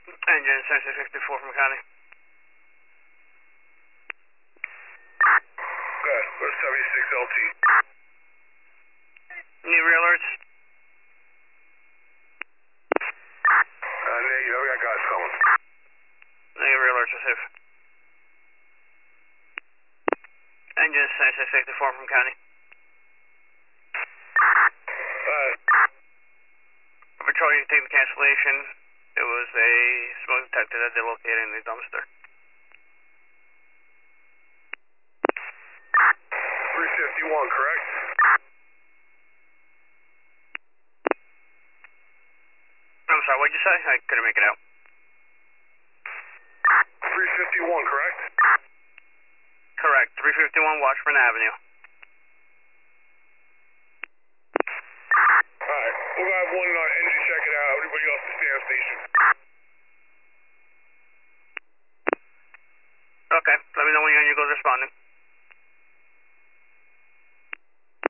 Engine 6654 from County. Good. Where's 76 LT? Need rear alerts? Negative. We got guys coming. Negative rear alerts are safe. Engine 6654 from County. Patrol, you can take the cancellation. It was a smoke detector that they located in the dumpster. 351, correct? I'm sorry, what'd you say? I couldn't make it out. 351, correct? Correct. 351 Washburn Avenue. Alright, we'll have one engine check it out. Everybody else to stay on station. Okay, let me know when your engine goes responding.